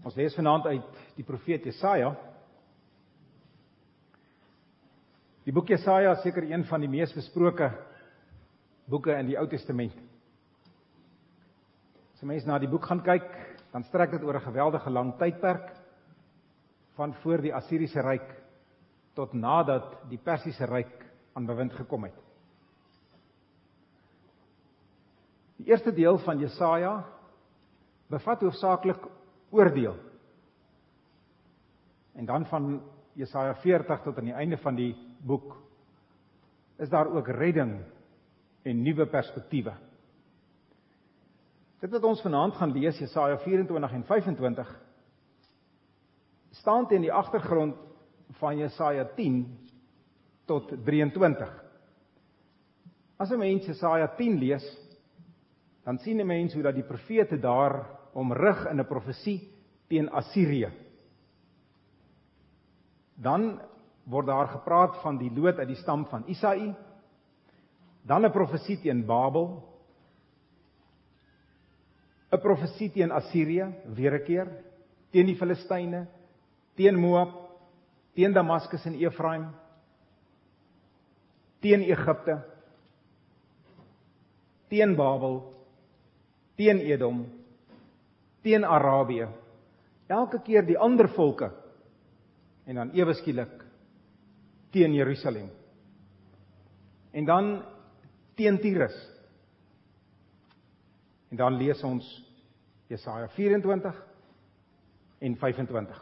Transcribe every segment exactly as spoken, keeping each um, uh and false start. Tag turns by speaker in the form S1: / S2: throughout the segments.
S1: Ons lees vanaand uit die profeet Jesaja. Die boek Jesaja is seker een van die mees besproke boeke in die Ou Testament. As 'n mens na die boek gaan kyk, dan strek dit oor 'n geweldige lang tydperk, van voor die Assiriese ryk tot nadat die Persiese ryk aan bewind gekom het. Die eerste deel van Jesaja bevat hoofsaaklik oordeel. En dan van Jesaja veertig tot aan die einde van die boek is daar ook redding en nuwe perspektiewe. Dit wat ons vanaand gaan lees, Jesaja vyf en vyf en vyf en twintig, staan teen die agtergrond van Jesaja tien tot drie en twintig. As 'n mens Jesaja tien lees, dan sien 'n mens hoe dat die profete daar omrig in 'n profesie teen Assirië. Dan word daar gepraat van die loot uit die stam van Isaï, dan 'n profesie teen Babel, 'n profesie teen Assirië, weer 'n keer, teen die Filistyne, teen Moab, teen Damaskus en Efraim, teen Egipte, teen Babel, teen Edom, teen Arabië, elke keer die ander volke, en dan ewe skielik teen Jerusalem. En dan teen Tyrus. En dan lees ons Jesaja vyf en vyf en twintig.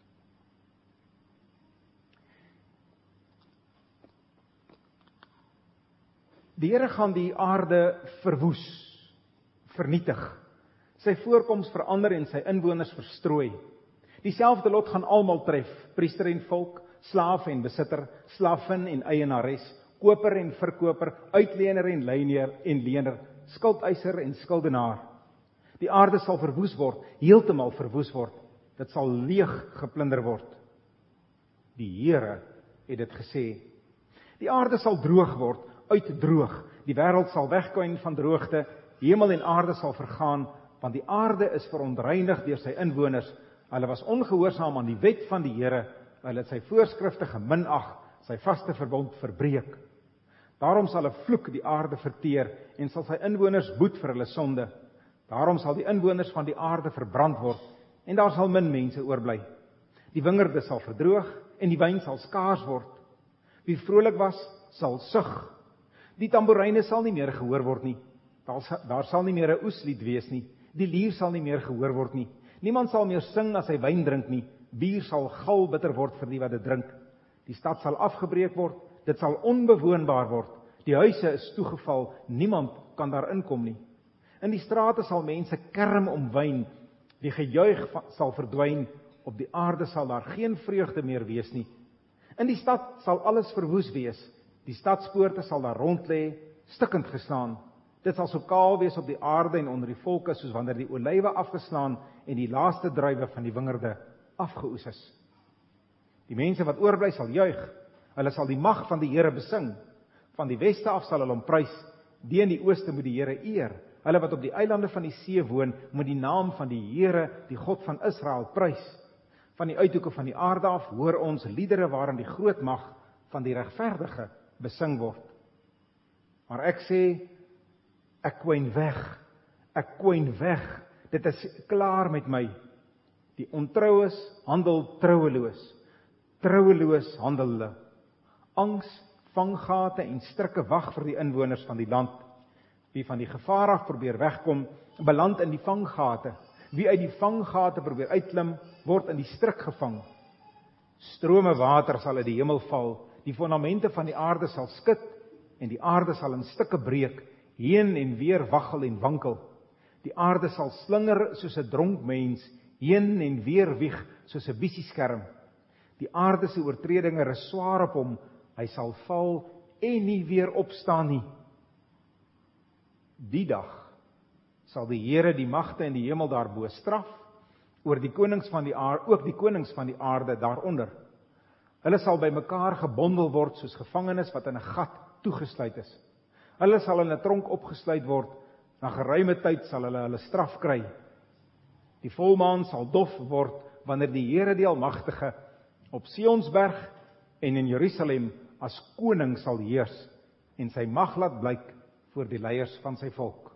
S1: Die Here gaan die aarde verwoes, vernietig, sy voorkoms verander en sy inwoners verstrooi. Dieselfde lot gaan almal tref, priester en volk, slaaf en besitter, slavin en eienares, koper en verkoper, uitlener en leienaar en lener, skuldeiser en skuldenaar. Die aarde sal verwoes word, heeltemal verwoes word. Dit sal leeg geplunder word. Die Here het dit gesê. Die aarde sal droog word, uitdroog. Die wêreld sal wegkwyn van droogte, hemel en aarde sal vergaan, want die aarde is verontreinig deur sy inwoners. Hulle was ongehoorsaam aan die wet van die Here, hulle het sy voorskrifte geminag, sy vaste verbond verbreek. Daarom sal 'n vloek die aarde verteer en sal sy inwoners boet vir hulle sonde. Daarom sal die inwoners van die aarde verbrand word en daar sal min mense oorbly. Die wingerde sal verdroog en die wyn sal skaars word. Wie vrolik was, sal sug. Die tamboeryne sal nie meer gehoor word nie. Daar sal, daar sal nie meer 'n oeslied wees nie. Die lier sal nie meer gehoor word nie. Niemand sal meer sing as hy wyn drink nie. Bier sal gal bitter word vir die wat dit drink. Die stad sal afgebreek word, dit sal onbewoonbaar word. Die huise is toegeval, niemand kan daar inkom nie. In die strate sal mense kerm om wyn, die gejuig sal verdwyn, op die aarde sal daar geen vreugde meer wees nie. In die stad sal alles verwoes wees, die stadspoorte sal daar rond lê, stikkend geslaan. Dit sal so kaal wees op die aarde en onder die volke, soos wanneer die olywe afgeslaan en die laaste druiwe van die wingerde afgeoes is. Die mense wat oorbly sal juig, hulle sal die mag van die Here besing. Van die weste af sal hulle hom prys, die in die ooste moet die Here eer. Hulle wat op die eilande van die see woon, moet die naam van die Here, die God van Israel, prys. Van die uithoeke van die aarde af hoor ons liedere waarin die groot mag van die regverdige besing word. Maar ek sê, ek kwyn weg, ek kwyn weg, dit is klaar met my. Die ontroues handel trouweloos, trouweloos handel hulle. Angs, vanggate en strikke wag vir die inwoners van die land. Wie van die gevaar af probeer wegkom, beland in die vanggate. Wie uit die vanggate probeer uitklim, word in die strik gevang. Strome water sal uit die hemel val, die fondamente van die aarde sal skud, en die aarde sal in stukke breek, heen en weer waggel en wankel. Die aarde sal slinger soos 'n dronk mens, heen en weer wieg soos 'n bissieskerm. Die aarde se oortredinge is swaar op hom, hy sal val en nie weer opstaan nie. Die dag sal die Here die magte in die hemel daarbo straf, oor die konings van die aarde, ook die konings van die aarde daaronder. Hulle sal by mekaar gebondel word soos gevangenes wat in 'n gat toegesluit is. Hulle sal in 'n tronk opgesluit word, na geruime tyd sal hulle hulle straf kry. Die volmaan sal dof word wanneer die Here die Almagtige op Sionsberg en in Jerusalem as koning sal heers en sy mag laat blyk voor die leiers van sy volk.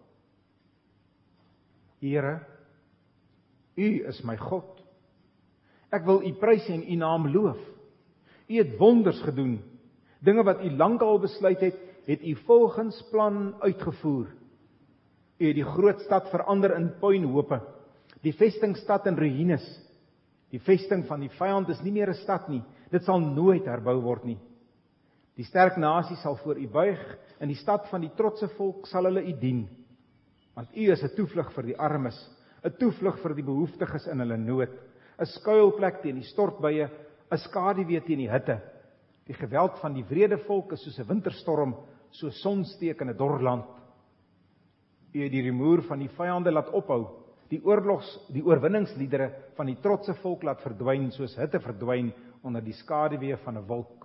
S1: Here, U is my God. Ek wil U prys en U naam loof. U het wonders gedoen. Dinge wat U lankal besluit het, het U volgens plan uitgevoer. U het die groot stad verander in puinhope, die vestingstad in ruïnes. Die vesting van die vyand is nie meer 'n stad nie. Dit sal nooit herbou word nie. Die sterk nasie sal voor U buig, in die stad van die trotse volk sal hulle U dien. Want U is 'n toevlug vir die armes, 'n toevlug vir die behoeftiges in hulle nood, 'n skuilplek teen die stortbuie, 'n skaduwee teen die hitte. Die geweld van die wrede volk is soos 'n winterstorm, so sonsteek in 'n dor land. U het die rumoer van die vyande laat ophou, die oorlogs, die oorwinningsliedere van die trotse volk laat verdwyn, soos hitte verdwyn onder die skaduwee van 'n wolk.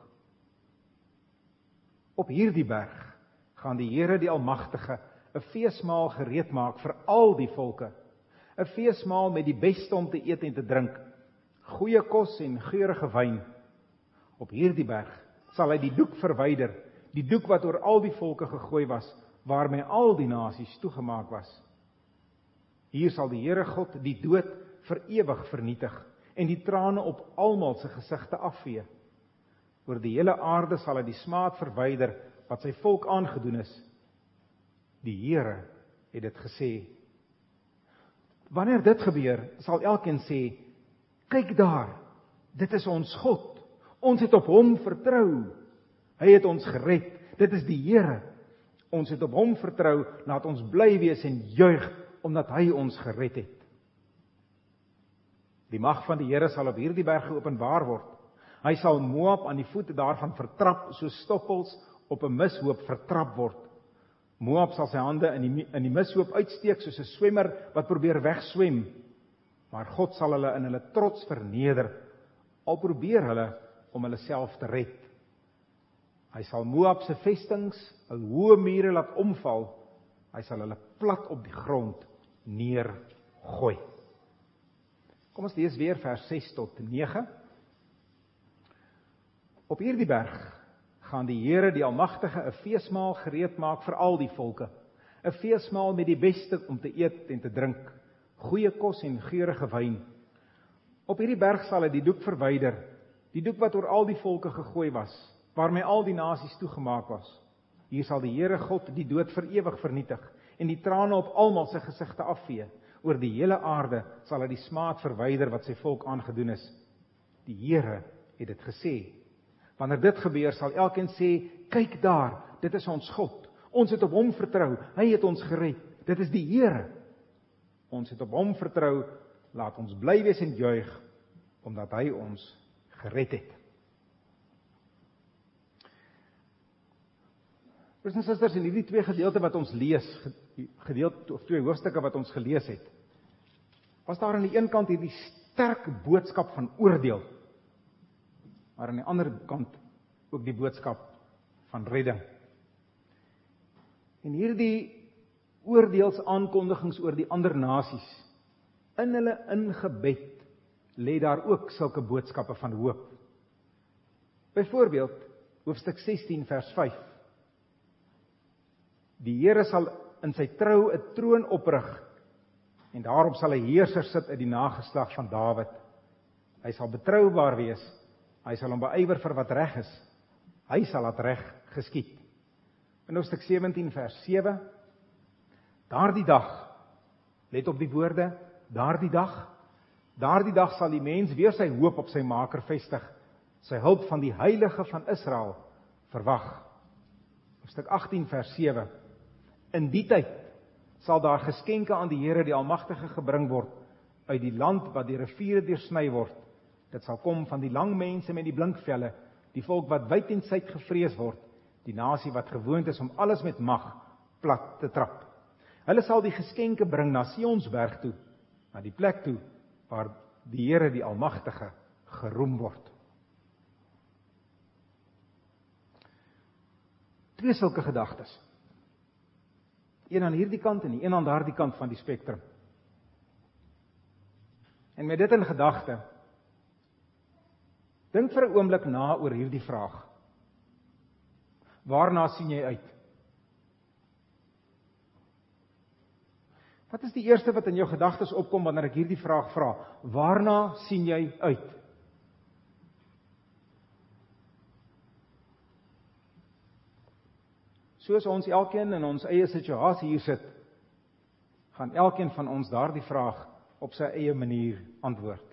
S1: Op hierdie berg gaan die Here die Almagtige 'n feesmaal gereed maak vir al die volke, 'n feesmaal met die beste om te eet en te drink, goeie kos en geurige wyn. Op hierdie berg sal hy die doek verwyder, die doek wat oor al die volke gegooi was, waarmee al die nasies toegemaak was. Hier sal die Here God die dood vir ewig vernietig en die trane op almal se gesigte afvee. Oor die hele aarde sal hy die smaad verwyder wat sy volk aangedoen is. Die Here het dit gesê. Wanneer dit gebeur, sal elkeen sê, kyk daar, dit is ons God. Ons het op hom vertrou. Hy het ons gered. Dit is die Here. Ons het op hom vertrou. Laat ons bly wees en juig omdat hy ons gered het. Die mag van die Here sal op hierdie berg geopenbaar word. Hy sal Moab aan die voete daarvan vertrap, soos stoppels op 'n mishoop vertrap word. Moab sal sy hande in die, in die mishoop uitsteek soos 'n swemmer wat probeer wegswem. Maar God sal hulle in hulle trots verneder, al probeer hulle om hulle self te red. Hy sal Moab se vestings, hul hoë mure laat omval. Hy sal hulle plat op die grond neergooi. Kom ons lees weer vers ses tot nege. Op hierdie berg gaan die Here die Almagtige 'n feesmaal gereed maak vir al die volke. 'n Feesmaal met die beste om te eet en te drink, goeie kos en geurige wyn. Op hierdie berg sal hy die doek verwyder, die doek wat oor al die volke gegooi was, waarmee al die nasies toegemaak was. Hier sal die Here God die dood vir ewig vernietig en die trane op almal se gesigte afvee. Oor die hele aarde sal hy die smaad verwyder wat sy volk aangedoen is. Die Here het dit gesê. Wanneer dit gebeur, sal elkeen sê, kyk daar, dit is ons God. Ons het op hom vertrou, hy het ons gered. Dit is die Here. Ons het op hom vertrou, laat ons bly wees en juig, omdat hy ons gered het. Broers en susters, in hierdie twee gedeelte wat ons lees, gedeelte of twee hoofstukke wat ons gelees het, was daar aan die een kant hierdie sterk boodskap van oordeel, maar aan die ander kant ook die boodskap van redding. En hierdie oordeelsaankondigings oor die ander nasies, in hulle ingebed, lê daar ook sulke boodskappe van hoop. Byvoorbeeld, hoofstuk sestien vers vyf. Die Here sal in sy trou 'n troon oprig, en daarop sal 'n heerser sit uit die nageslag van Dawid. Hy sal betroubaar wees, hy sal hom beywer vir wat reg is, hy sal laat reg geskied. In hoofstuk sewentien vers sewe, daardie dag, let op die woorde, daardie dag, daardie dag sal die mens weer sy hoop op sy Maker vestig, sy hulp van die Heilige van Israel verwag. Hoofstuk agtien vers sewe, in die tyd sal daar geskenke aan die Here die Almagtige gebring word, uit die land wat die riviere deursny word. Dit sal kom van die lang mense met die blink velle, die volk wat wyd en suid gevrees word, die nasie wat gewoond is om alles met mag plat te trap. Hulle sal die geskenke bring na Sionsberg toe, na die plek toe, waar die Here die Almagtige geroem word. Twee sulke gedagtes. Een aan hierdie kant en die een aan daardie kant van die spektrum. En met dit in gedagte, dink vir 'n oomblik na oor hierdie vraag. Waarna sien jy uit? Wat is die eerste wat in jou gedagtes opkom wanneer ek hierdie vraag vra? Waarna sien jy uit? Soos ons elkeen in ons eie situasie hier sit, gaan elkeen van ons daardie vraag op sy eie manier antwoord.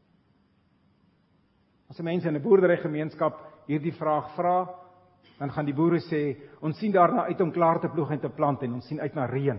S1: As 'n mens in 'n boerderygemeenskap hierdie vraag vra, dan gaan die boere sê, ons sien daarna uit om klaar te ploeg en te plant en ons sien uit na reën.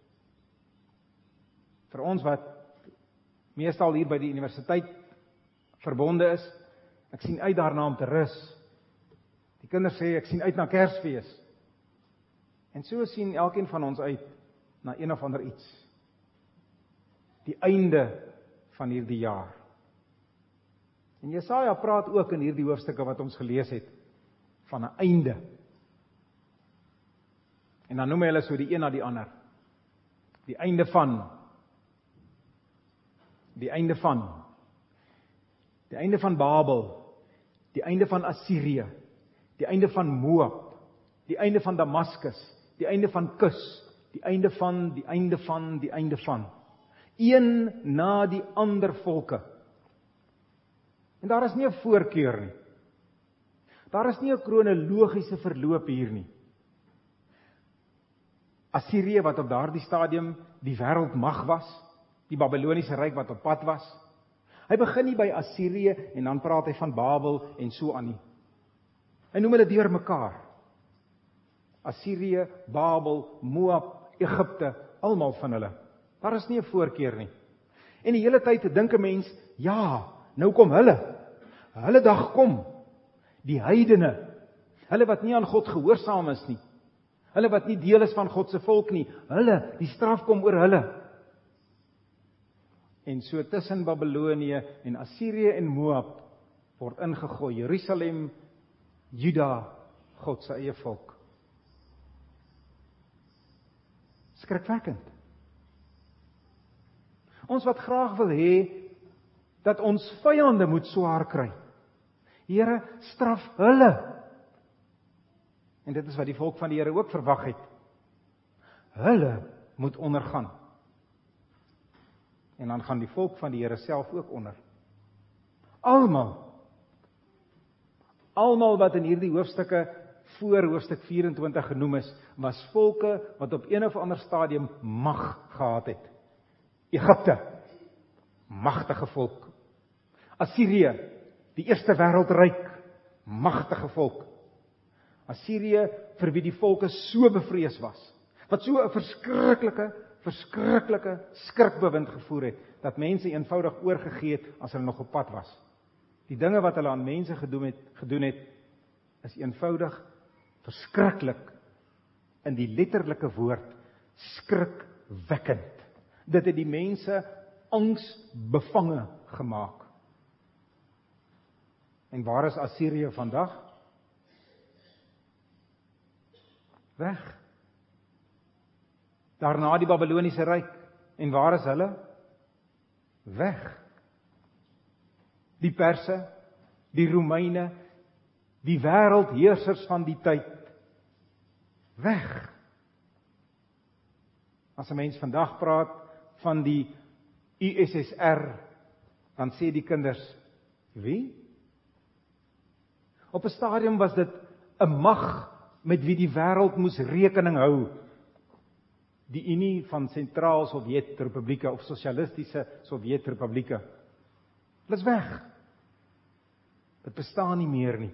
S1: Vir ons wat meestal hier by die universiteit verbonde is, ek sien uit daarna om te rus. Die kinders sê, ek sien uit na Kersfees. En so sien elkeen van ons uit na een of ander iets. Die einde van hierdie jaar. En Jesaja praat ook in hierdie hoofstukke wat ons gelees het, van 'n einde. En dan noem hy hulle so die een na die ander. Die einde van. Die einde van. Die einde van Babel. Die einde van Assirië. Die einde van Moab. Die einde van Damaskus. Die einde van Kus. Die einde van, die einde van, die einde van. Een na die ander volke. En daar is nie 'n voorkeur nie. Daar is nie 'n kronologiese verloop hier nie. Assirië wat op daardie stadium die wêreldmag was, die Babiloniese ryk wat op pad was. Hy begin nie by Assirië en dan praat hy van Babel en so aan nie. Hy noem hulle deur mekaar. Assirië, Babel, Moab, Egipte, almal van hulle. Daar is nie 'n voorkeur nie. En die hele tyd dink 'n mens, ja, nou kom hulle. Hulle dag kom. Die heidene. Hulle wat nie aan God gehoorsaam is nie. Hulle wat nie deel is van God se volk nie. Hulle, die straf kom oor hulle. En so tussen Babilonië en Assirië en Moab word ingegooi Jerusalem, Juda, God se eie volk. Skrikwekkend. Ons wat graag wil hê dat ons vyande moet swaar kry. Here, straf hulle. En dit is wat die volk van die Here ook verwag het. Hulle moet ondergaan. En dan gaan die volk van die Here self ook onder. Almal. Almal wat in hierdie hoofstukke voor hoofstuk vyf-en-twintig genoem is, was volke wat op een of ander stadium mag gehad het. Egipte, magtige volk. Assirië, die eerste wêreldryk, magtige volk. Assirië, vir wie die volke so bevrees was, wat so 'n verskriklike, verskriklike skrikbewind gevoer het, dat mense eenvoudig oorgegee het as hulle nog op pad was. Die dinge wat hulle aan mense gedoen het, gedoen het, is eenvoudig verskriklik, in die letterlike woord, skrikwekkend. Dit het die mense angsbevange gemaak. En waar is Assirië vandag? Weg. Daarna die Babiloniese ryk. En waar is hulle? Weg. Die Perse, die Romeine, die wêreldheersers van die tyd. Weg. As 'n mens vandag praat van die U S S R, dan sê die kinders, wie? Op 'n stadium was dit 'n mag met wie die wêreld moes rekening hou. Die Unie van Sentraal Sowjetrepublieke of Sosialistiese Sowjetrepublieke. Dit is weg. Dit bestaan nie meer nie.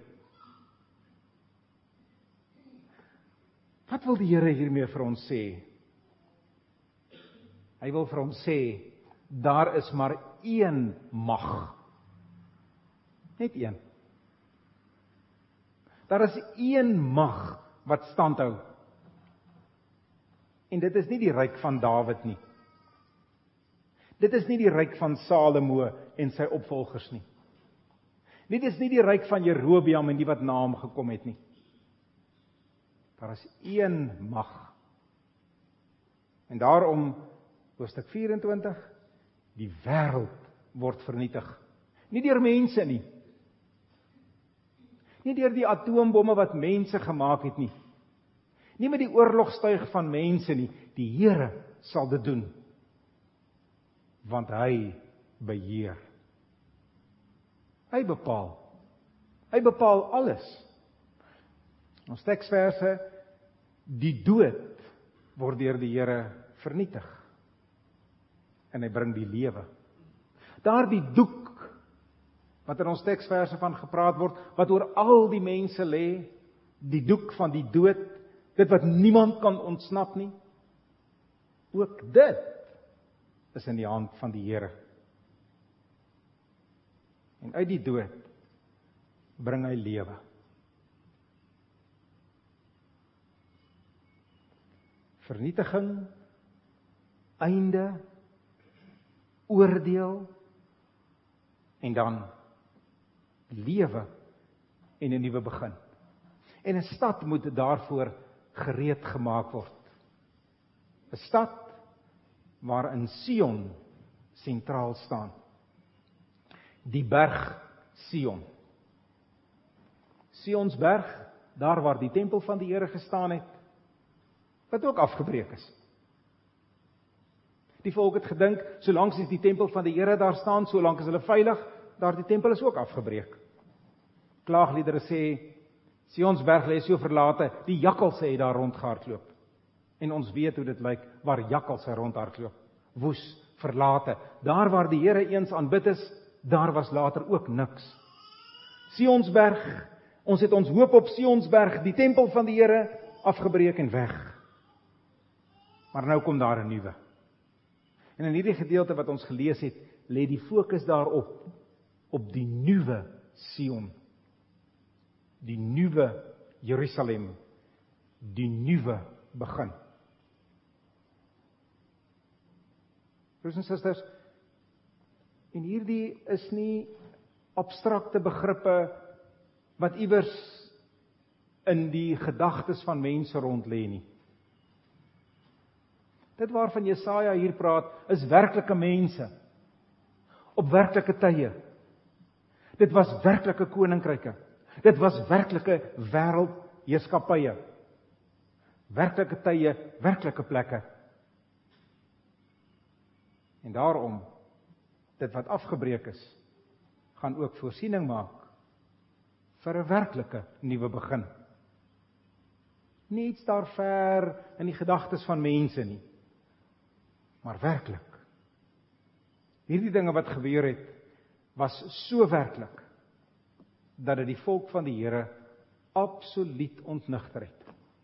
S1: Wat wil die Here hiermee vir ons sê? Hy wil vir ons sê, daar is maar een mag. Net een. Daar is een mag wat standhou. En dit is nie die ryk van Dawid nie. Dit is nie die ryk van Salomo en sy opvolgers nie. Dit is nie die ryk van Jerobeam en die wat na hom gekom het nie. Daar is een mag. En daarom, hoofstuk vyf-en-twintig, die wêreld word vernietig. Nie deur mense nie. Nie deur die atoombomme wat mense gemaak het nie. Nie met die oorlogstuig van mense nie. Die Here sal dit doen. Want hy beheer. Hy bepaal. Hy bepaal alles. Ons teksverse, die dood word deur die Here vernietig. En hy bring die lewe. Daardie doek, wat in ons teksverse van gepraat word, wat oor al die mense lê, die doek van die dood, dit wat niemand kan ontsnap nie, ook dit is in die hand van die Here. En uit die dood bring hy lewe. Vernietiging, einde, oordeel, en dan lewe en 'n nuwe begin. En 'n stad moet daarvoor gereed gemaak word. 'n Stad waarin Sion sentraal staan. Die berg Sion. Sionsberg, daar waar die tempel van die Here gestaan het, wat ook afgebreek is. Die volk het gedink, solank as die tempel van die Here daar staan, solank is hulle veilig, daar die tempel is ook afgebreek. Klaagliedere sê, Sionsberg lê so verlate, die jakkalse het daar rondgehardloop. En ons weet hoe dit lyk, waar jakkalse rondhardloop. Woes, verlate. Daar waar die Here eens aanbid is, daar was later ook niks. Sionsberg, ons het ons hoop op Sionsberg, die tempel van die Here, afgebreek en weg. Maar nou kom daar 'n nuwe. En in hierdie gedeelte wat ons gelees het, lê die fokus daarop, op die nuwe Sion. Die nuwe Jerusalem, die nuwe begin. Broers en susters, en hierdie is nie abstrakte begrippe wat iewers in die gedagtes van mense rond lê nie. Dit waarvan Jesaja hier praat, is werklike mense, op werklike tye. Dit was werklike koninkryke. Dit was werklike wêreldheerskappye. Werklike tye, werklike plekke. En daarom, dit wat afgebreek is, gaan ook voorsiening maak vir 'n werklike nuwe begin. Nie iets daar ver in die gedagtes van mense nie, maar werklik. Hierdie dinge wat gebeur het, was so werklik, dat dit die volk van die Here absoluut ontnigter het.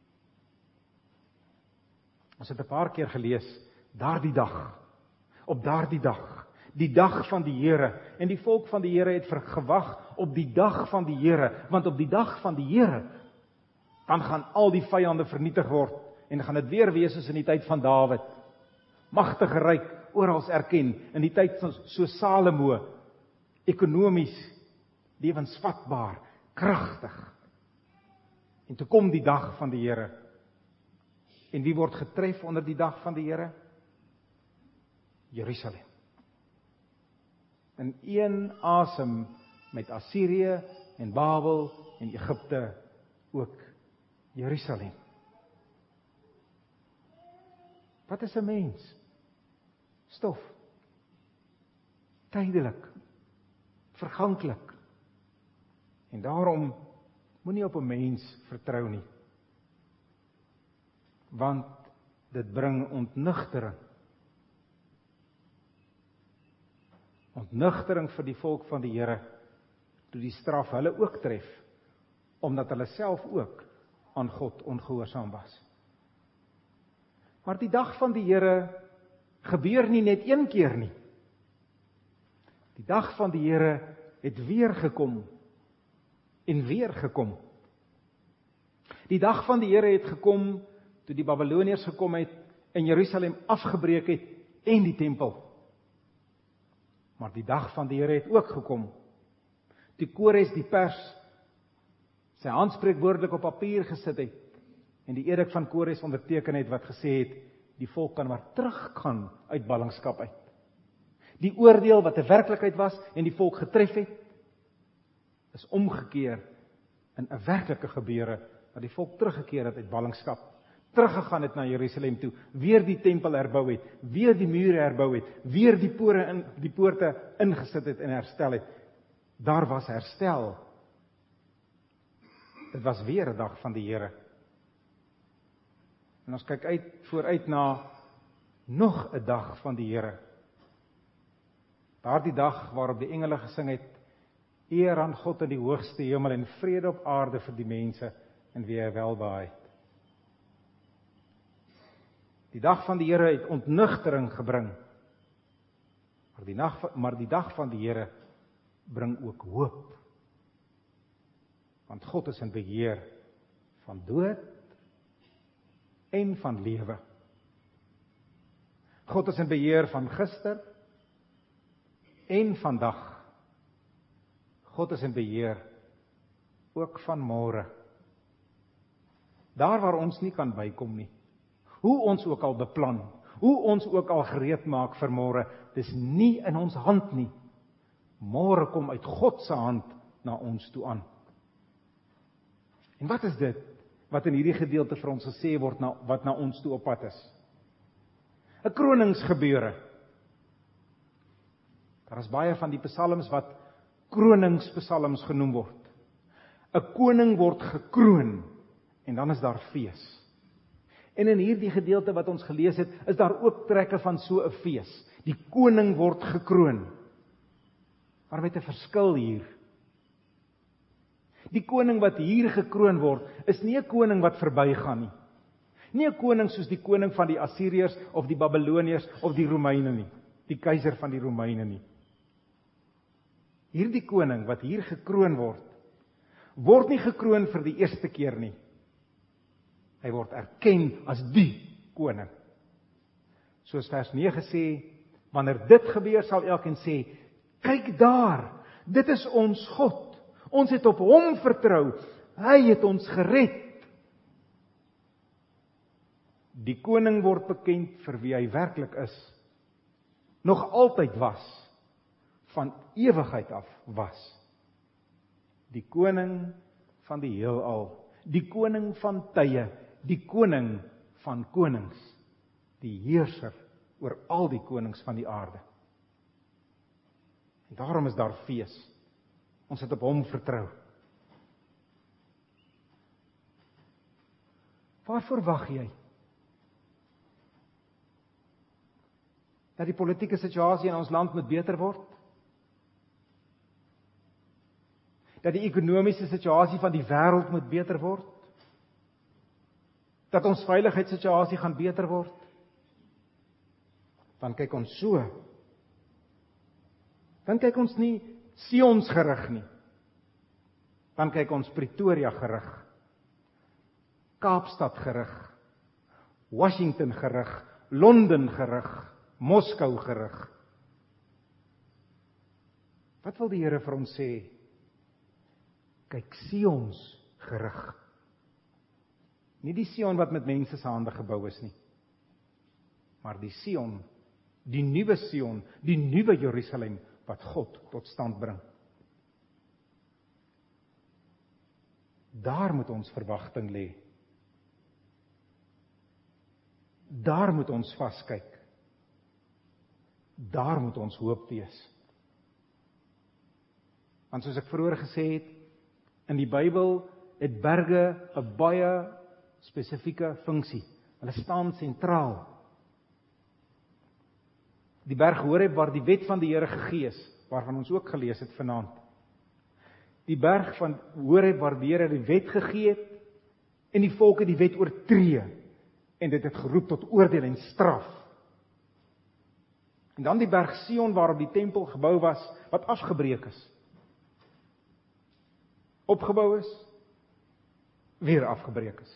S1: Ons het 'n paar keer gelees, daardie dag, op daardie dag, die dag van die Here, en die volk van die Here het gewag op die dag van die Here, want op die dag van die Here, dan gaan al die vyande vernietig word, en gaan dit weer wees soos in die tyd van Dawid, magtige ryk, oral erken, in die tyd van so Salomo, ekonomies, lewensvatbaar, kragtig. En toe kom die dag van die Here. En wie word getref onder die dag van die Here? Jerusalem. In een asem met Assirië en Babel en Egipte ook Jerusalem. Wat is 'n mens? Stof. Tydelik. Verganklik. En daarom moenie op 'n mens vertrou nie. Want dit bring ontnigtering. Ontnigtering vir die volk van die Here, toe die straf hulle ook tref, omdat hulle self ook aan God ongehoorsaam was. Maar die dag van die Here gebeur nie net een keer nie. Die dag van die Here het weer gekom en weer gekom. Die dag van die Here het gekom toe die Babiloniërs gekom het en Jerusalem afgebreek het en die tempel. Maar die dag van die Here het ook gekom toe Kores die pers sy handspreek woordelik op papier gesit het en die edik van Kores onderteken het wat gesê het, die volk kan maar teruggaan uit ballingskap uit. Die oordeel wat 'n werklikheid was en die volk getref het, is omgekeer in 'n werklike gebeure, wat die volk teruggekeer het uit ballingskap, teruggegaan het na Jerusalem toe, weer die tempel herbou het, weer die mure herbou het, weer die poorte in die poorte ingesit het en herstel het. Daar was herstel. Dit was weer 'n dag van die Here. En ons kyk uit vooruit na nog 'n dag van die Here. Daardie dag waarop die engele gesing het, eer aan God in die hoogste hemel en vrede op aarde vir die mense in wie hy welbehaag het. Die dag van die Here het ontnugtering gebring. Maar die, nacht, maar die dag van die Here bring ook hoop. Want God is in beheer van dood en van lewe. God is in beheer van gister en vandag. God is in beheer ook van môre. Daar waar ons nie kan bykom nie. Hoe ons ook al beplan, hoe ons ook al gereed maak vir môre, dis nie in ons hand nie. Môre kom uit God se hand na ons toe aan. En wat is dit wat in hierdie gedeelte vir ons gesê word, na, wat na ons toe op pad is? 'n Kroningsgebeure. Daar is baie van die psalms wat kroningspsalms genoem word. 'n Koning word gekroon en dan is daar fees. En in hierdie gedeelte wat ons gelees het, is daar ook trekke van so 'n fees. Die koning word gekroon. Maar met 'n verskil hier. Die koning wat hier gekroon word, is nie 'n koning wat verbygaan nie. Nie 'n koning soos die koning van die Assiriërs of die Babiloniërs of die Romeine nie. Die keiser van die Romeine nie. Hierdie koning wat hier gekroon word, word nie gekroon vir die eerste keer nie. Hy word erken as die koning. Soos vers nege sê, wanneer dit gebeur sal elkeen sê, kyk daar, dit is ons God. Ons het op hom vertrou. Hy het ons gered. Die koning word bekend vir wie hy werklik is. Nog altyd was. Van ewigheid af was. Die koning van die heelal. Die koning van tye. Die koning van konings, die heerser oor al die konings van die aarde. En daarom is daar fees. Ons het op hom vertrou. Waarvoor wag jy? Dat die politieke situasie in ons land moet beter word? Dat die ekonomiese situasie van die wêreld moet beter word? Dat ons veiligheidssituasie gaan beter word? Dan kyk ons so. Dan kyk ons nie Sions gerig nie. Dan kyk ons Pretoria gerig. Kaapstad gerig. Washington gerig. Londen gerig. Moskou gerig. Wat wil die Here vir ons sê? Kyk, Sions gerig. Nie die Sion wat met mense se hande gebou is nie. Maar die Sion, die nuwe Sion, die nuwe Jerusalem wat God tot stand bring. Daar moet ons verwagting lê. Daar moet ons vaskyk. Daar moet ons hoop wees. Want soos ek vroeër gesê het, in die Bybel het berge 'n baie spesifieke funksie. Hulle staan sentraal. Die berg Horeb waar die wet van die Here gegee is, waarvan ons ook gelees het vanaand. Die berg van Horeb waar die Here die wet gegee het, en die volk het die wet oortree, en dit het geroep tot oordeel en straf. En dan die berg Sion waarop die tempel gebou was, wat afgebreek is. Opgebou is, weer afgebreek is.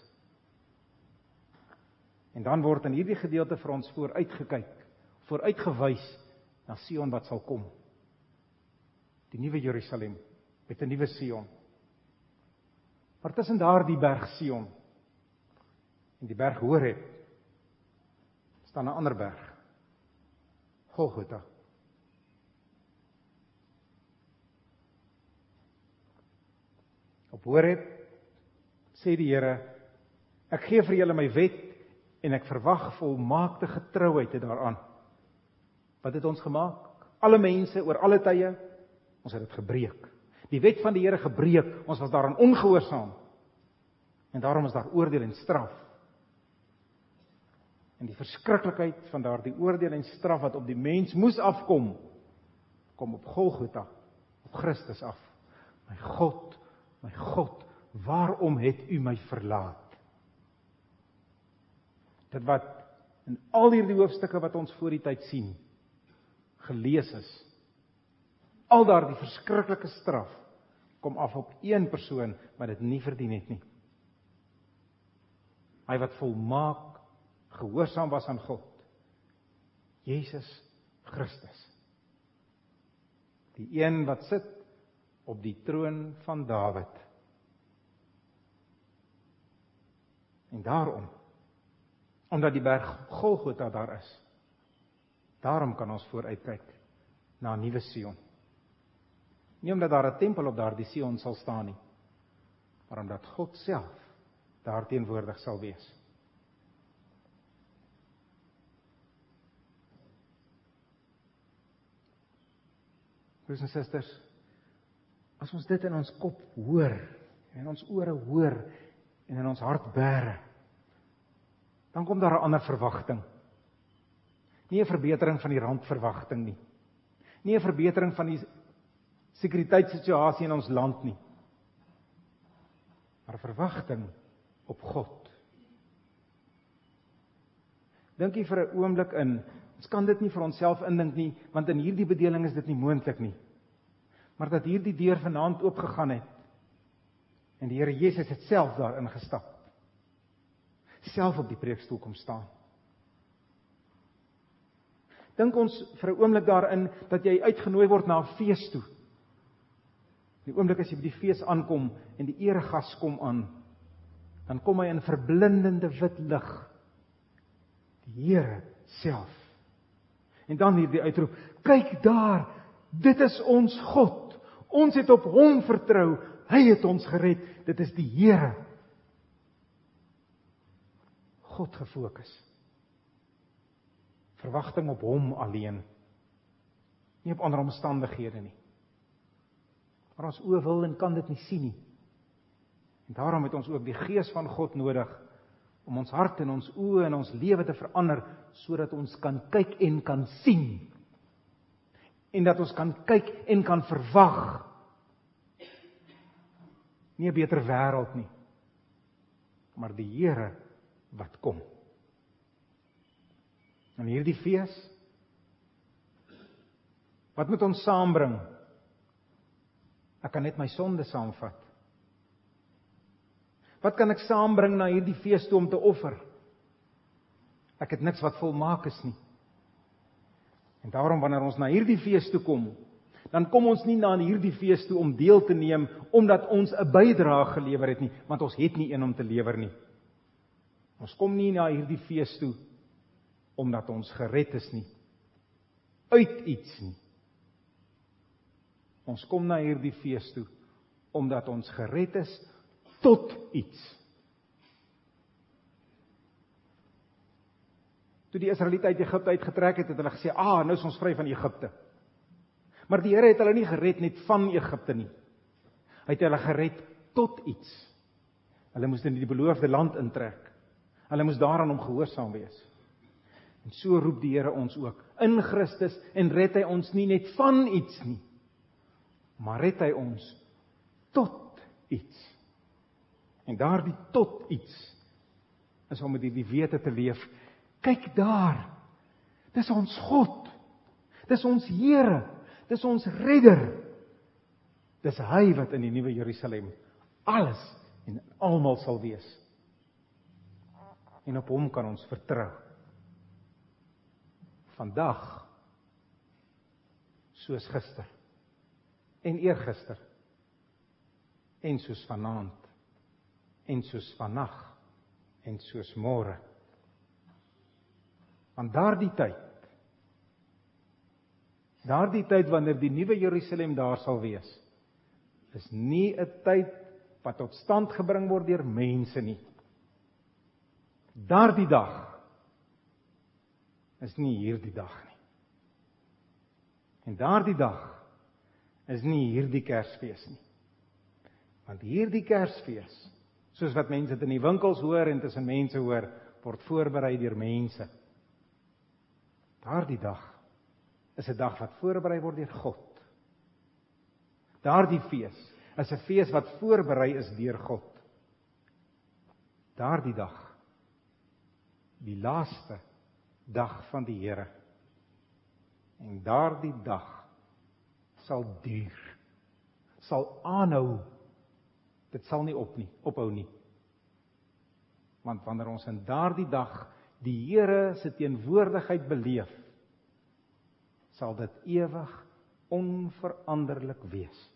S1: En dan word in hierdie gedeelte vir ons vooruitgekyk, vooruitgewys na Sion wat sal kom. Die nuwe Jerusalem, met 'n nuwe Sion. Maar tussen daar die berg Sion en die berg Horeb, staan 'n ander berg, Golgotha. op Horeb sê die Here, ek gee vir julle my wet en ek verwag volmaakte getrouheid daaraan. Wat het ons gemaak? Alle mense oor alle tye, ons het dit gebreek. Die wet van die Here gebreek, ons was daaraan ongehoorsaam. En daarom is daar oordeel en straf. En die verskriklikheid van daardie oordeel en straf wat op die mens moes afkom, kom op Golgotha, op Christus af. My God, my God, waarom het u my verlaat? Dit wat in al hierdie hoofstukke wat ons voor die tyd sien, gelees is, al daardie verskriklike straf, kom af op een persoon wat dit nie verdien het nie. Hy wat volmaak gehoorsaam was aan God, Jesus Christus. Die een wat sit op die troon van Dawid. En daarom, omdat die berg Golgotha daar is, daarom kan ons vooruitkyk na 'n nuwe Sion. Nie omdat daar 'n tempel op daardie Sion sal staan nie, maar omdat God self daar teenwoordig sal wees. Broers en susters, as ons dit in ons kop hoor, en ons ore hoor, en in ons hart bære, dan kom daar 'n ander verwagting. Nie 'n verbetering van die randverwagting nie. Nie 'n verbetering van die sekuriteitssituasie in ons land nie. Maar 'n verwagting op God. Dink jy vir 'n oomblik in, ons kan dit nie vir onsself indink nie, want in hierdie bedeling is dit nie moontlik nie. Maar dat hierdie deur vanaand oopgegaan het, en die Here Jesus het self daar ingestap. Self op die preekstoel kom staan. Dink ons vir 'n oomblik daarin, dat jy uitgenooi word na 'n fees toe. Die oomblik as jy by die fees aankom, en die eregas kom aan, dan kom hy in verblindende wit lig. Die Here self. En dan hierdie uitroep, kyk daar, dit is ons God. Ons het op hom vertrou, hy het ons gered, dit is die Here. God gefokus. Verwagting op hom alleen. Nie op ander omstandighede nie. Maar ons oë wil en kan dit nie sien nie. En daarom het ons ook die Gees van God nodig, om ons hart en ons oë en ons lewe te verander, sodat ons kan kyk en kan sien. En dat ons kan kyk en kan verwag. Nie 'n beter wêreld nie, maar die Here wat kom. En hierdie fees, wat moet ons saambring? Ek kan net my sonde saamvat. Wat kan ek saambring na hierdie fees toe om te offer? Ek het niks wat volmaak is nie. En daarom wanneer ons na hierdie fees toe kom, dan kom ons nie na hierdie fees toe om deel te neem, omdat ons 'n bydrae gelewer het nie, want ons het nie een om te lewer nie. Ons kom nie na hierdie fees toe, omdat ons gered is nie, uit iets nie. Ons kom na hierdie fees toe, omdat ons gered is, tot iets. Toe die Israeliete uit Egipte uitgetrek het, het hulle gesê, ah, nou is ons vry van Egipte. Maar die Here het hulle nie gered net van Egipte nie. Hy het hulle gered tot iets. Hulle moes in die beloofde land intrek. Hulle moes daaraan hom gehoorsaam wees. En so roep die Here ons ook in Christus, en red hy ons nie net van iets nie, maar red hy ons tot iets. En daardie tot iets is om met die wete te leef. Kyk daar, dis ons God, dis ons Here, dis ons Redder. Dis hy wat in die nuwe Jerusalem alles en almal sal wees. En op hom kan ons vertrou. Vandag, soos gister, en eergister, en soos vanaand, en soos vannag, en soos môre. Want daardie tyd, daardie tyd wanneer die nuwe Jerusalem daar sal wees, is nie 'n tyd wat tot stand gebring word deur mense nie. Daardie dag is nie hierdie dag nie. En daardie dag is nie hierdie Kersfees nie. Want hierdie Kersfees, soos wat mense dit in die winkels hoor en tussen mense hoor, word voorberei deur mense. Daardie dag is 'n dag wat voorberei word deur God. Daardie fees is 'n fees wat voorberei is deur God. Daardie dag, die laaste dag van die Here. En daardie dag sal duur, sal aanhou. Dit sal nie op nie, ophou nie. Want wanneer ons in daardie dag die Here se teenwoordigheid beleef, sal dit ewig onveranderlik wees.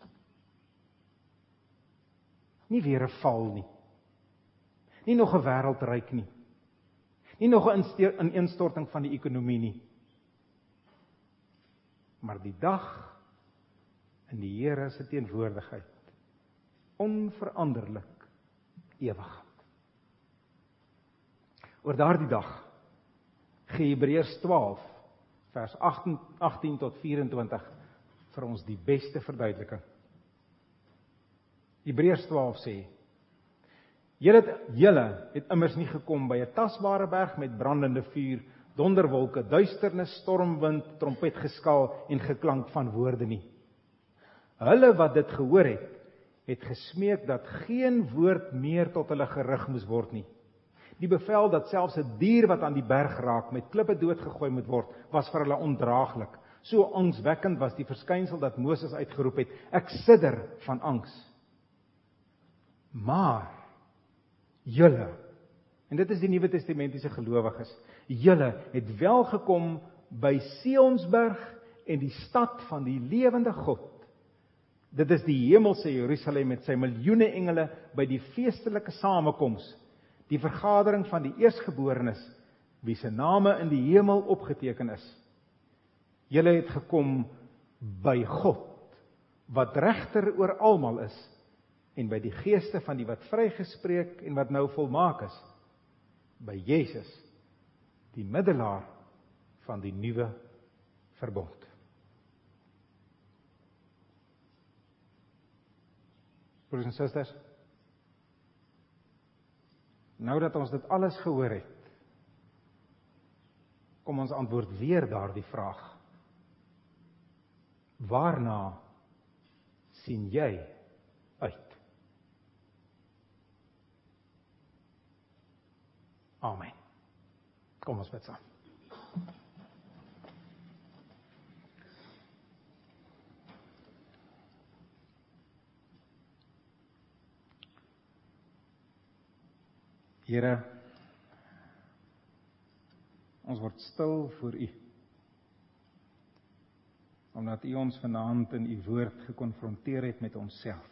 S1: Nie weer 'n val nie. Nie nog 'n wêreldryk nie. Nie nog 'n ineenstorting van die ekonomie nie. Maar die dag in die Here se teenwoordigheid, onveranderlik, ewig. Oor daardie dag gee Hebreërs twaalf, vers agttien tot vyf-en-twintig vir ons die beste verduideliking. Hebreërs twaalf sê: Julle het, julle het immers nie gekom by 'n tasbare berg met brandende vuur, donderwolke, duisternis, stormwind, trompetgeskaal en geklank van woorde nie. Hulle wat dit gehoor het, het gesmeek dat geen woord meer tot hulle gerig moes word nie. Die bevel dat selfs 'n dier wat aan die berg raak met klippe doodgegooi moet word, was vir hulle ondraaglik. So angswekkend was die verskynsel dat Moses uitgeroep het: Ek sidder van angs. Maar julle, en dit is die Nuwe Testamentiese gelowiges, julle het wel gekom by Sionsberg en die stad van die lewende God. Dit is die hemelse Jerusalem met sy miljoene engele by die feestelike samekoms, die vergadering van die eersgeborenes, wie se name in die hemel opgeteken is. Julle het gekom by God, wat regter oor almal is, en by die geeste van die wat vrygespreek en wat nou volmaak is, by Jesus, die middelaar van die nuwe verbond. Broers en susters, nou dat ons dit alles gehoor het, kom ons antwoord weer daardie vraag. Waarna sien jy uit? Amen. Kom ons bid saam. Here, ons word stil voor U, omdat U ons vanaand in U woord gekonfronteer het met onsself.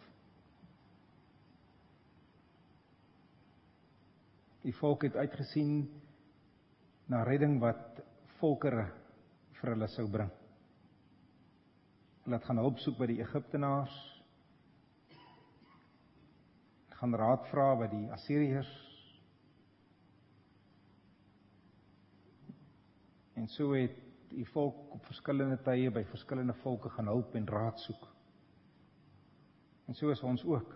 S1: Die volk het uitgesien na redding wat volkere vir hulle sou bring. Hulle het gaan hulp soek by die Egiptenaars, gaan raad vra by die Assiriërs, en so het die volk op verskillende tye by verskillende volke gaan hulp en raad soek. En so is ons ook.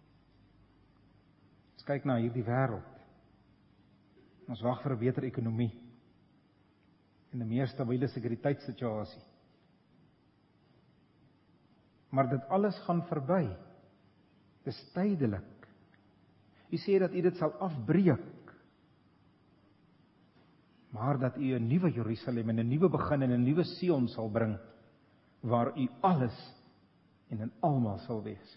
S1: Ons kyk na hierdie wêreld. Ons wag vir 'n beter ekonomie en 'n meer stabiele sekuriteitssituasie. Maar dit alles gaan verby. Dis tydelik. U sê dat U dit sal afbreek, maar dat U 'n nuwe Jerusalem en 'n nuwe begin en 'n nuwe Sion sal bring, waar U alles en in almal sal wees.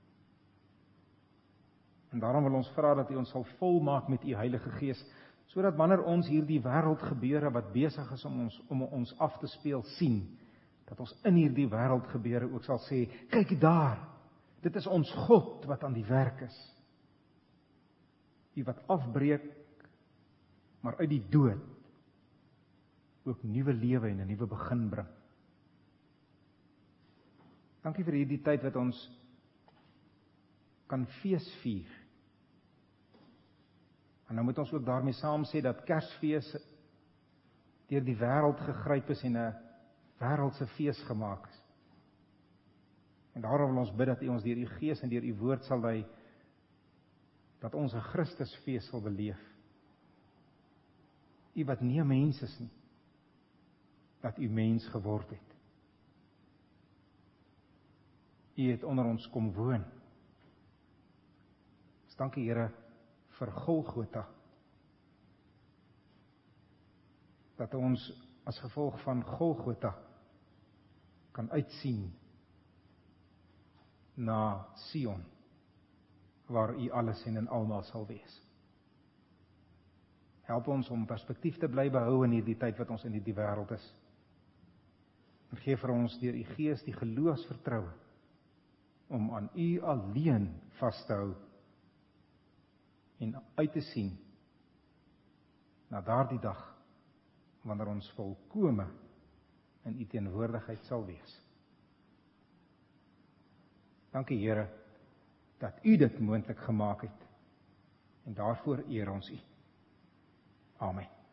S1: En daarom wil ons vra dat U ons sal volmaak met U Heilige Gees, sodat wanneer ons hierdie wêreldgebeure wat besig is om ons om ons af te speel sien, dat ons in hierdie wêreldgebeure ook sal sê, kyk daar, dit is ons God wat aan die werk is. U wat afbreek, maar uit die dood ook nuwe lewe en 'n nuwe begin bring. Dankie vir hierdie tyd wat ons kan fees vier. En nou moet ons ook daarmee saam sê dat Kersfees deur die wêreld gegryp is en 'n wêreldse fees gemaak is. En daarom wil ons bid dat U ons deur U Gees en deur U woord sal lei, dat ons 'n Christusfees sal beleef. U wat nie 'n mens is nie, dat U mens geword het. U het onder ons kom woon. Ons dankie Here vir Golgotha, dat ons as gevolg van Golgotha kan uitsien na Sion, waar U alles en in almal sal wees. Help ons om perspektief te bly behou in hierdie tyd wat ons in hierdie wêreld is. En gee vir ons deur U Gees die geloofsvertroue om aan U alleen vas te hou en uit te sien na daardie dag wanneer ons volkome in U teenwoordigheid sal wees. Dankie Here dat U dit moontlik gemaak het en daarvoor eer ons U. Amen.